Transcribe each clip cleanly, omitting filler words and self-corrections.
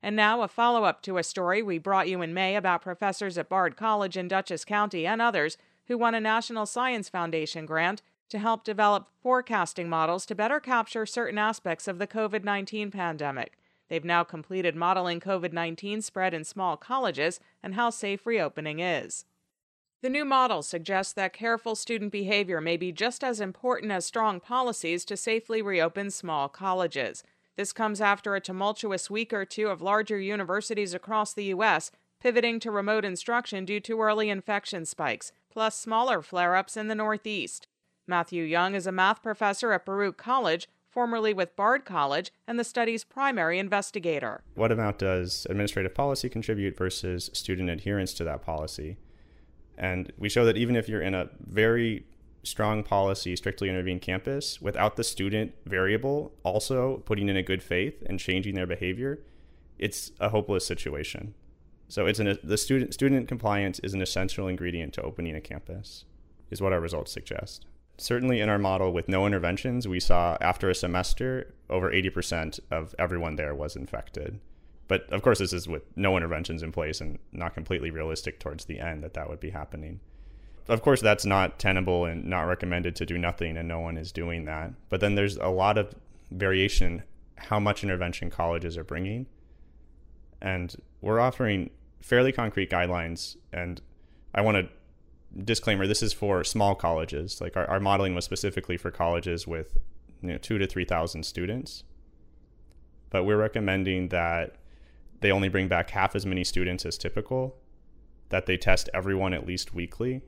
And now a follow-up to a story we brought you in May about professors at Bard College in Dutchess County and others who won a National Science Foundation grant to help develop forecasting models to better capture certain aspects of the COVID-19 pandemic. They've now completed modeling COVID-19 spread in small colleges and how safe reopening is. The new model suggests that careful student behavior may be just as important as strong policies to safely reopen small colleges. This comes after a tumultuous week or two of larger universities across the U.S. pivoting to remote instruction due to early infection spikes, plus smaller flare-ups in the Northeast. Matthew Young is a math professor at Baruch College, formerly with Bard College, and the study's primary investigator. What amount does administrative policy contribute versus student adherence to that policy? And we show that even if you're in a very strong policy, strictly intervened campus, without the student variable also putting in a good faith and changing their behavior, it's a hopeless situation. So the student compliance is an essential ingredient to opening a campus, is what our results suggest. Certainly in our model with no interventions, we saw after a semester, over 80% of everyone there was infected. But of course, this is with no interventions in place and not completely realistic towards the end that would be happening. Of course, that's not tenable and not recommended to do nothing, and no one is doing that. But then there's a lot of variation in how much intervention colleges are bringing. And we're offering fairly concrete guidelines. And I want to disclaimer, this is for small colleges. Like our modeling was specifically for colleges with 2,000 to 3,000 students. But we're recommending that they only bring back half as many students as typical, that they test everyone at least weekly,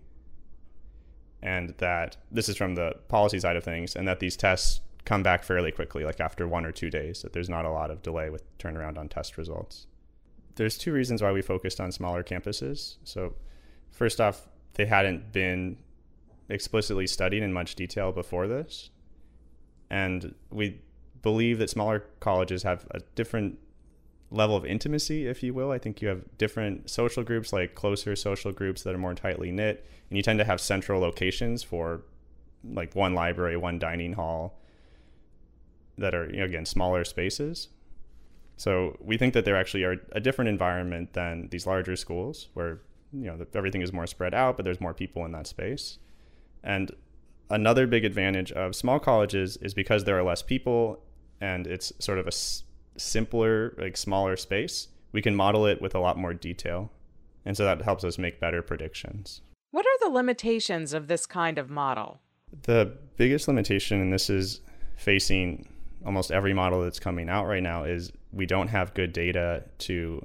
and that this is from the policy side of things, and that these tests come back fairly quickly, like after 1 or 2 days, that there's not a lot of delay with turnaround on test results. There's 2 reasons why we focused on smaller campuses. So first off, they hadn't been explicitly studied in much detail before this. And we believe that smaller colleges have a different level of intimacy, if you will. I think you have different social groups, like closer social groups that are more tightly knit, and you tend to have central locations for like one library, one dining hall that are, again, smaller spaces. So we think that there actually are a different environment than these larger schools where, everything is more spread out, but there's more people in that space. And another big advantage of small colleges is because there are less people and it's sort of a simpler, like smaller space, we can model it with a lot more detail. And so that helps us make better predictions. What are the limitations of this kind of model? The biggest limitation, and this is facing almost every model that's coming out right now, is we don't have good data to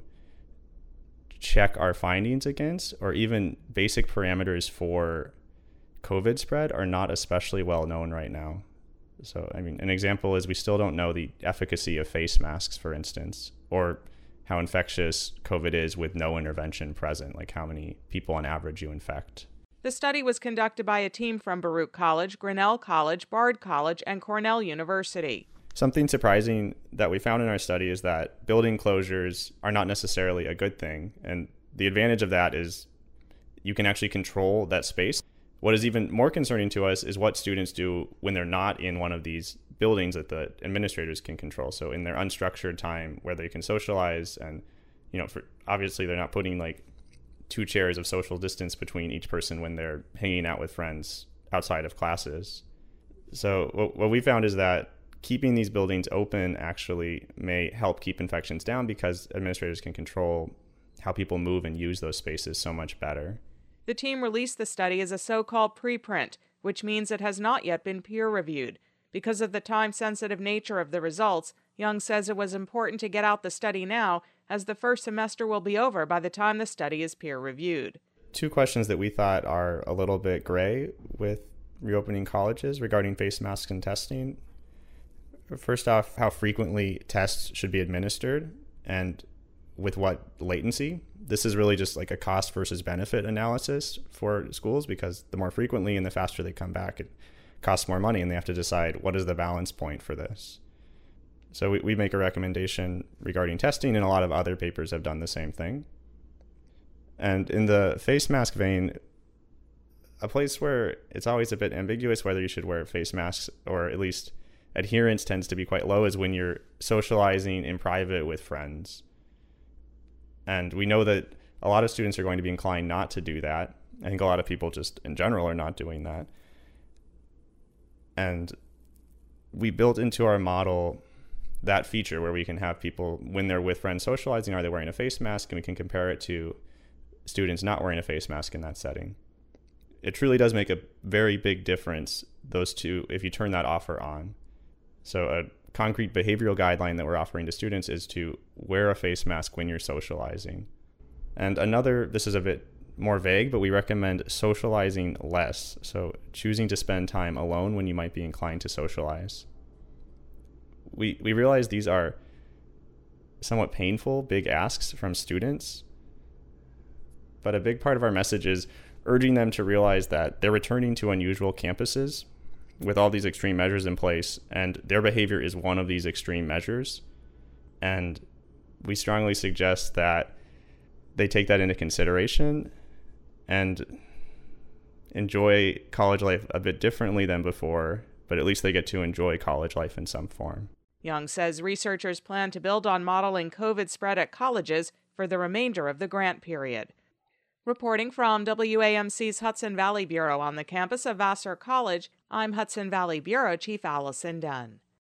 check our findings against, or even basic parameters for COVID spread are not especially well known right now. So, an example is we still don't know the efficacy of face masks, for instance, or how infectious COVID is with no intervention present, like how many people on average you infect. The study was conducted by a team from Baruch College, Grinnell College, Bard College, and Cornell University. Something surprising that we found in our study is that building closures are not necessarily a good thing. And the advantage of that is you can actually control that space. What is even more concerning to us is what students do when they're not in one of these buildings that the administrators can control. So in their unstructured time where they can socialize and, obviously they're not putting like 2 chairs of social distance between each person when they're hanging out with friends outside of classes. So what we found is that keeping these buildings open actually may help keep infections down because administrators can control how people move and use those spaces so much better. The team released the study as a so-called preprint, which means it has not yet been peer-reviewed. Because of the time-sensitive nature of the results, Young says it was important to get out the study now, as the first semester will be over by the time the study is peer-reviewed. 2 questions that we thought are a little bit gray with reopening colleges regarding face masks and testing. First off, how frequently tests should be administered and with what latency. This is really just like a cost versus benefit analysis for schools, because the more frequently and the faster they come back, it costs more money, and they have to decide what is the balance point for this. So we make a recommendation regarding testing, and a lot of other papers have done the same thing. And in the face mask vein, a place where it's always a bit ambiguous whether you should wear face masks, or at least adherence tends to be quite low, is when you're socializing in private with friends. And we know that a lot of students are going to be inclined not to do that. I think a lot of people just in general are not doing that. And we built into our model that feature where we can have people, when they're with friends socializing, are they wearing a face mask? And we can compare it to students not wearing a face mask in that setting. It truly does make a very big difference, those two, if you turn that offer on. So a concrete behavioral guideline that we're offering to students is to wear a face mask when you're socializing. And another, this is a bit more vague, but we recommend socializing less. So choosing to spend time alone when you might be inclined to socialize. We realize these are somewhat painful, big asks from students, but a big part of our message is urging them to realize that they're returning to unusual campuses with all these extreme measures in place, and their behavior is one of these extreme measures. And we strongly suggest that they take that into consideration and enjoy college life a bit differently than before, but at least they get to enjoy college life in some form. Young says researchers plan to build on modeling COVID spread at colleges for the remainder of the grant period. Reporting from WAMC's Hudson Valley Bureau on the campus of Vassar College, I'm Hudson Valley Bureau Chief Allison Dunn.